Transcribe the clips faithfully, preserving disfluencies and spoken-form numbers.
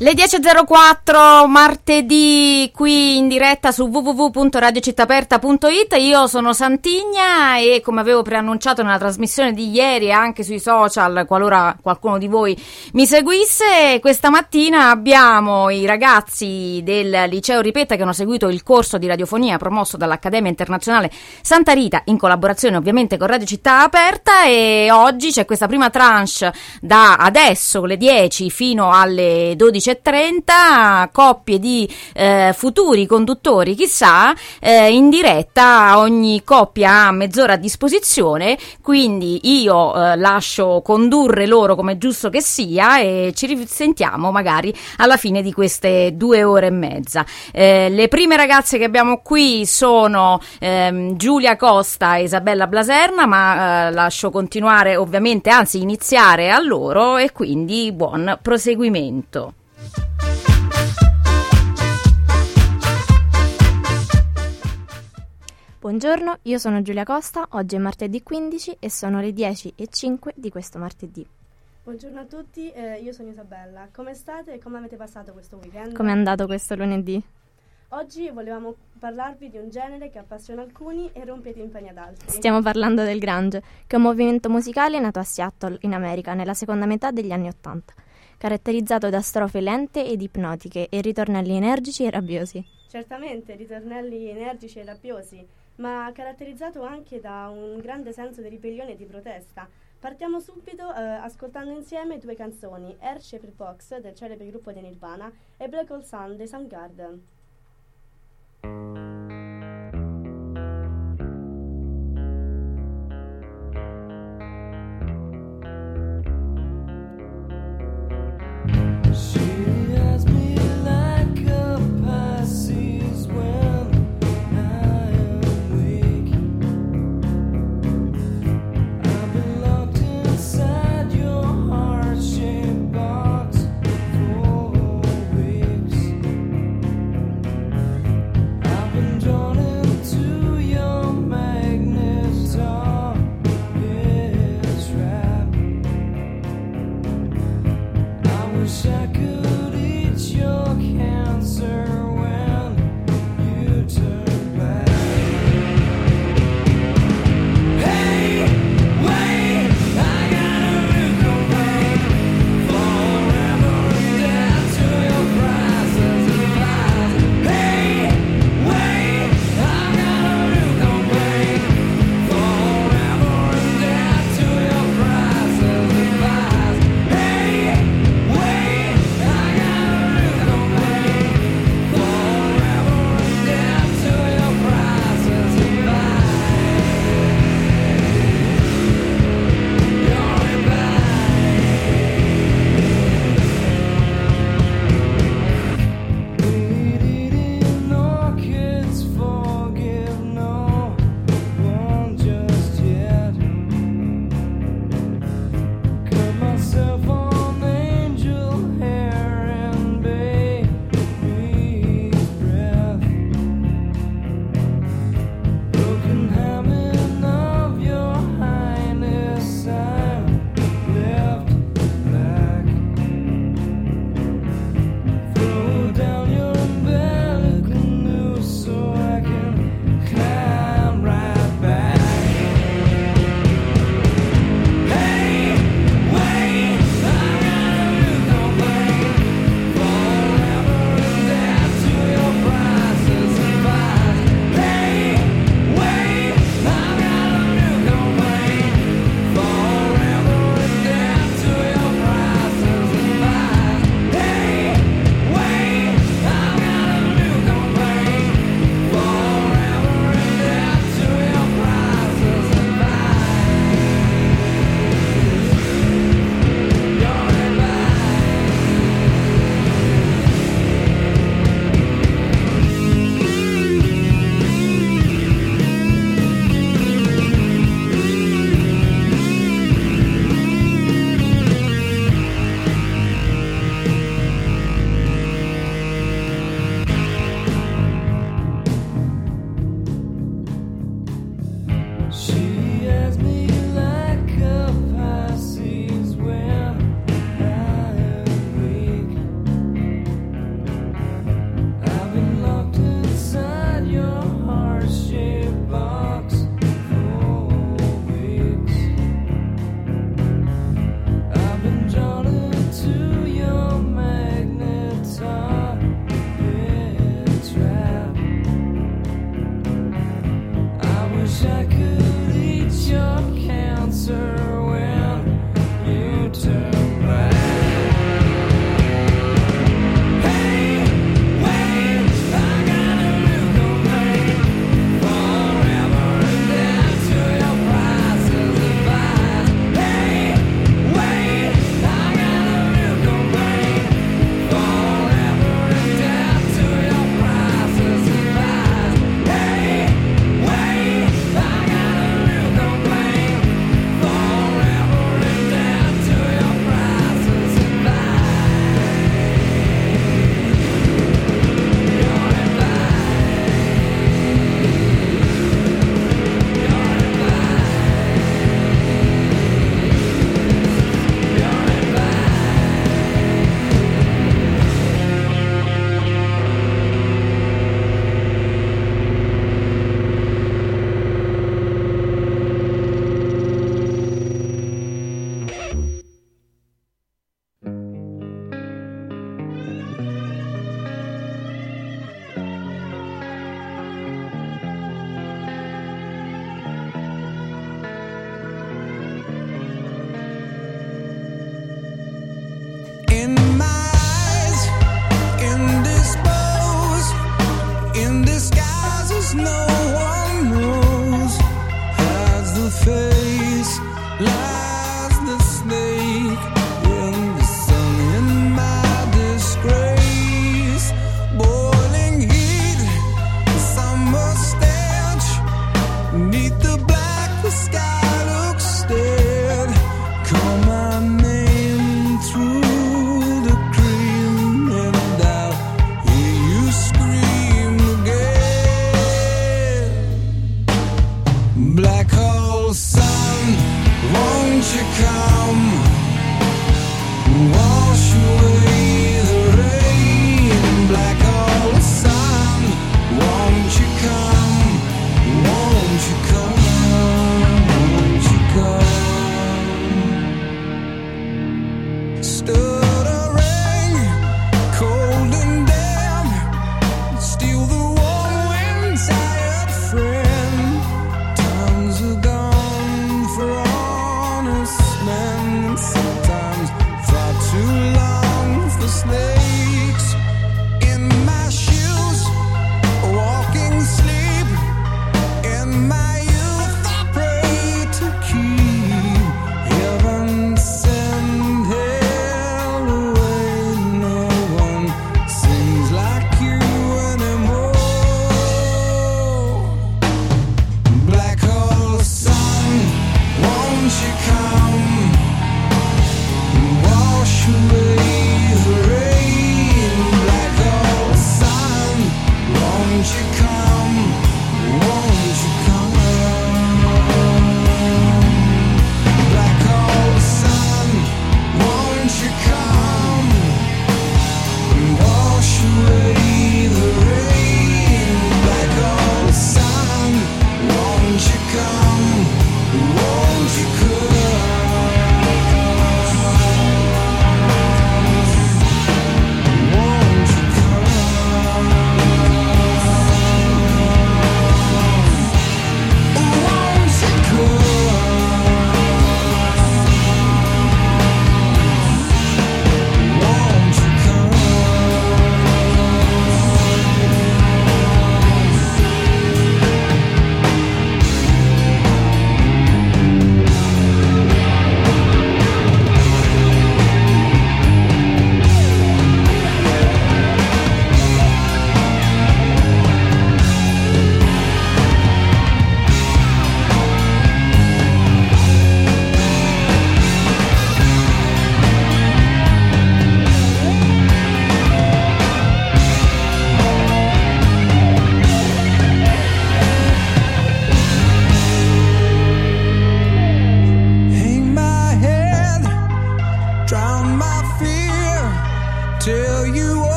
Le dieci e zero quattro martedì qui in diretta su w w w punto radio città aperta punto i t. Io sono Santigna e come avevo preannunciato nella trasmissione di ieri e anche sui social, qualora qualcuno di voi mi seguisse, questa mattina abbiamo i ragazzi del liceo Ripetta che hanno seguito il corso di radiofonia promosso dall'Accademia Internazionale Santa Rita in collaborazione ovviamente con Radio Città Aperta, e oggi c'è questa prima tranche da adesso le dieci fino alle dodici e trenta, coppie di eh, futuri conduttori, chissà, eh, in diretta. Ogni coppia ha mezz'ora a disposizione, quindi io eh, lascio condurre loro come giusto che sia e ci risentiamo magari alla fine di queste due ore e mezza. Eh, le prime ragazze che abbiamo qui sono ehm, Giulia Costa e Isabella Blaserna, ma eh, lascio continuare ovviamente, anzi iniziare a loro, e quindi buon proseguimento. Buongiorno, io sono Giulia Costa, oggi è martedì quindici e sono le dieci e cinque di questo martedì. Buongiorno a tutti, eh, io sono Isabella. Come state e come avete passato questo weekend? Come è andato questo lunedì? Oggi volevamo parlarvi di un genere che appassiona alcuni e rompe i timpani ad altri. Stiamo parlando del grunge, che è un movimento musicale nato a Seattle, in America, nella seconda metà degli anni Ottanta, caratterizzato da strofe lente ed ipnotiche e ritornelli energici e rabbiosi. Certamente, ritornelli energici e rabbiosi, ma caratterizzato anche da un grande senso di ribellione e di protesta. Partiamo subito eh, ascoltando insieme due canzoni, Air Shaper Box del celebre gruppo di Nirvana e Black Hole Sun dei Soundgarden.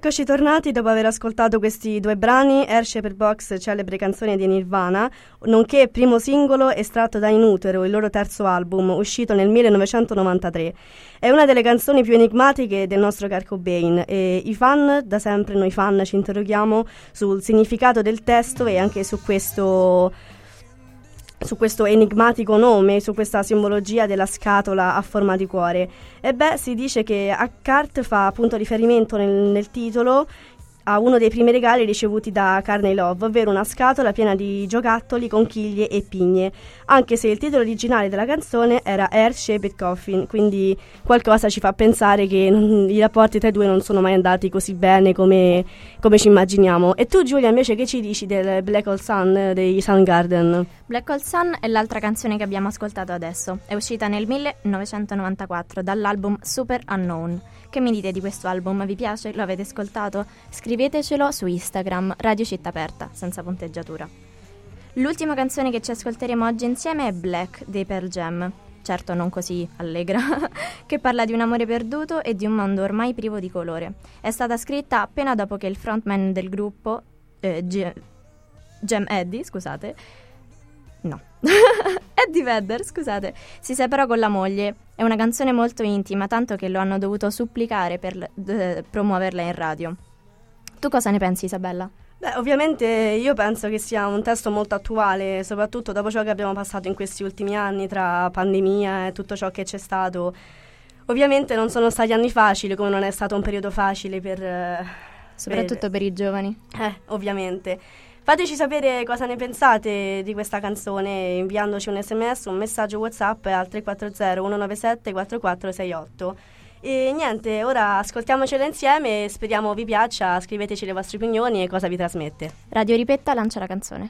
Eccoci tornati dopo aver ascoltato questi due brani, Air Shaper Box, celebre canzone di Nirvana, nonché primo singolo estratto da In Utero, il loro terzo album, uscito nel millenovecentonovantatré. È una delle canzoni più enigmatiche del nostro Kurt Cobain e i fan, da sempre noi fan, ci interroghiamo sul significato del testo e anche su questo... su questo enigmatico nome, su questa simbologia della scatola a forma di cuore. E beh, si dice che a Kurt fa appunto riferimento nel, nel titolo a uno dei primi regali ricevuti da Courtney Love, ovvero una scatola piena di giocattoli, conchiglie e pigne, anche se il titolo originale della canzone era Air Shaped Coffin, quindi qualcosa ci fa pensare che non, i rapporti tra i due non sono mai andati così bene come, come ci immaginiamo. E tu, Giulia, invece che ci dici del Black Hole Sun dei Soundgarden? Black Hole Sun è l'altra canzone che abbiamo ascoltato adesso, è uscita nel millenovecentonovantaquattro dall'album Super Unknown. Che mi dite di questo album? Vi piace? Lo avete ascoltato? Scrivetecelo su Instagram, Radio Città Aperta, senza punteggiatura. L'ultima canzone che ci ascolteremo oggi insieme è Black dei Pearl Jam, certo non così allegra, che parla di un amore perduto e di un mondo ormai privo di colore. È stata scritta appena dopo che il frontman del gruppo, eh, G- Jam Eddie, scusate, no, Eddie Vedder, scusate, si separò con la moglie. È una canzone molto intima, tanto che lo hanno dovuto supplicare per eh, promuoverla in radio. Tu cosa ne pensi, Isabella? Beh, ovviamente io penso che sia un testo molto attuale, soprattutto dopo ciò che abbiamo passato in questi ultimi anni, tra pandemia e tutto ciò che c'è stato. Ovviamente non sono stati anni facili, come non è stato un periodo facile per... Eh, soprattutto per, per i giovani. Eh, ovviamente. Fateci sapere cosa ne pensate di questa canzone inviandoci un sms, un messaggio WhatsApp al tre quattro zero uno nove sette quattro quattro sei otto. E niente, ora ascoltiamocela insieme, speriamo vi piaccia, scriveteci le vostre opinioni e cosa vi trasmette. Radio Ripetta lancia la canzone.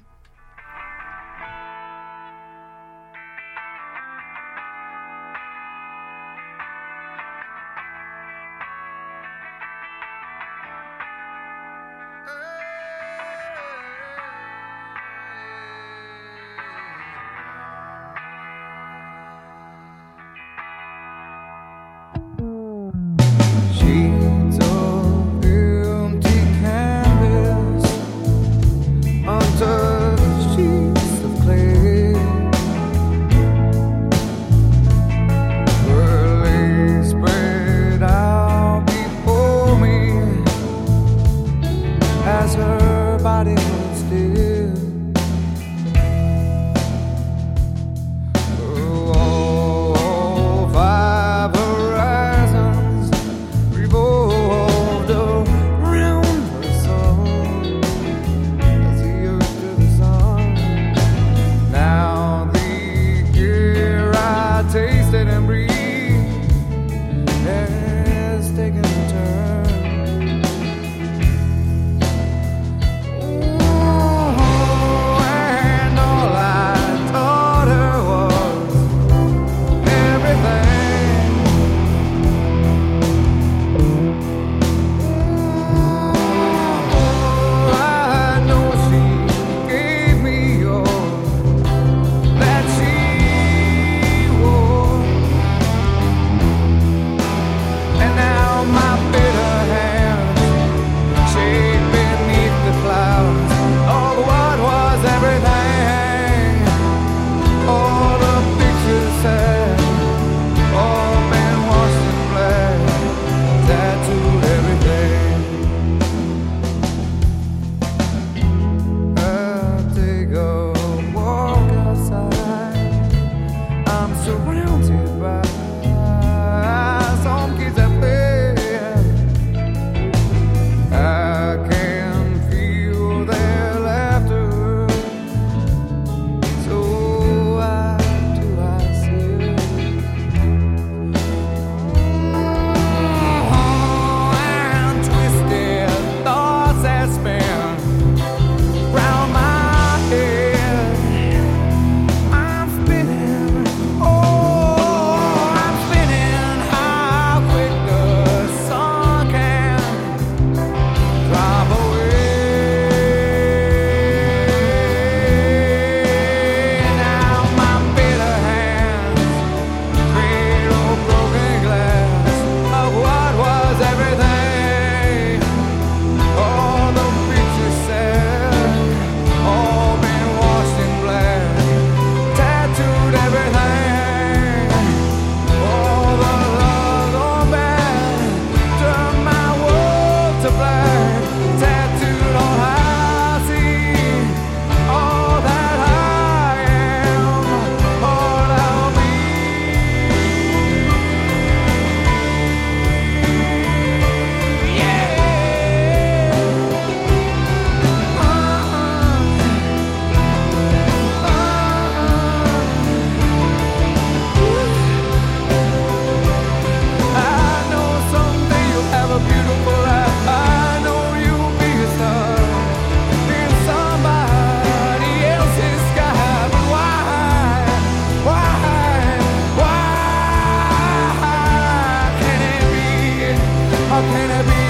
Under a beautiful life. I know you'll be a star in somebody else's sky. But why, why, why can't it be? How can it be?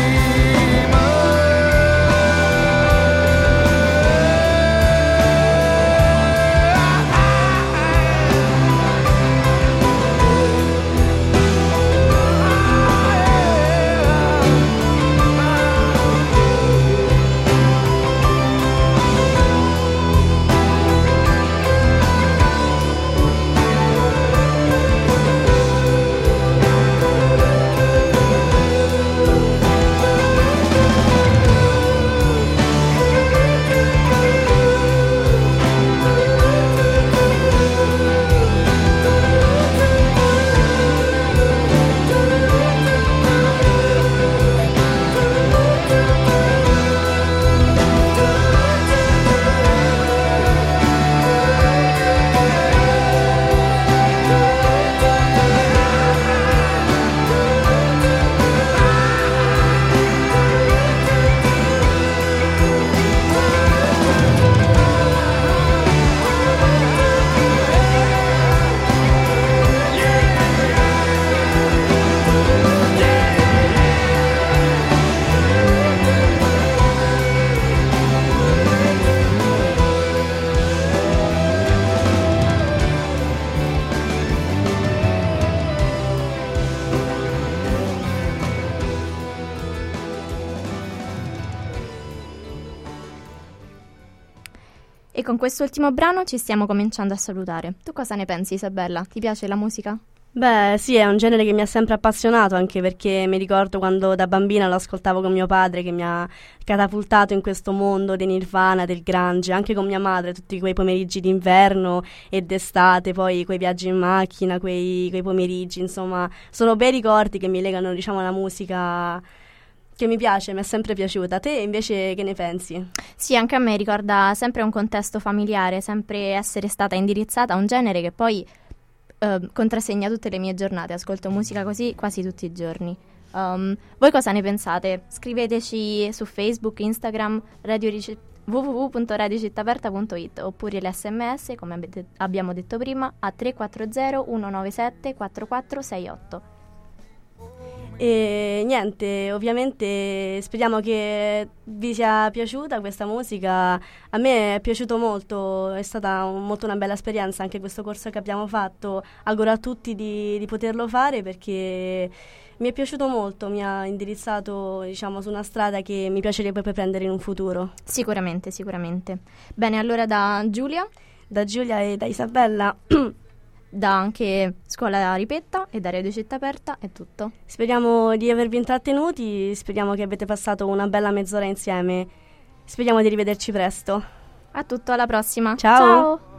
E con quest'ultimo brano ci stiamo cominciando a salutare. Tu cosa ne pensi, Isabella? Ti piace la musica? Beh, sì, è un genere che mi ha sempre appassionato, anche perché mi ricordo quando da bambina lo ascoltavo con mio padre, che mi ha catapultato in questo mondo dei Nirvana, del grunge, anche con mia madre, tutti quei pomeriggi d'inverno e d'estate, poi quei viaggi in macchina, quei, quei pomeriggi, insomma, sono bei ricordi che mi legano, diciamo, alla musica che mi piace, mi è sempre piaciuta. Te invece che ne pensi? Sì, anche a me ricorda sempre un contesto familiare, sempre essere stata indirizzata a un genere che poi eh, contrassegna tutte le mie giornate. Ascolto musica così quasi tutti i giorni. Um, voi cosa ne pensate? Scriveteci su Facebook, Instagram, radio Ric- w w w punto radio città aperta punto it oppure l'sms, come abbiate- abbiamo detto prima, a tre quattro zero uno nove sette quattro quattro sei otto. E niente, ovviamente speriamo che vi sia piaciuta questa musica. A me è piaciuto molto, è stata un, molto una bella esperienza anche questo corso che abbiamo fatto. Auguro a tutti di, di poterlo fare perché mi è piaciuto molto, mi ha indirizzato, diciamo, su una strada che mi piacerebbe poi prendere in un futuro. Sicuramente, sicuramente. Bene, allora da Giulia, Da Giulia e da Isabella da anche Scuola Ripetta e da Radio Città Aperta è tutto. speriamo di avervi intrattenuti, speriamo che avete passato una bella mezz'ora insieme, speriamo di rivederci presto. A tutto, alla prossima. Ciao. Ciao.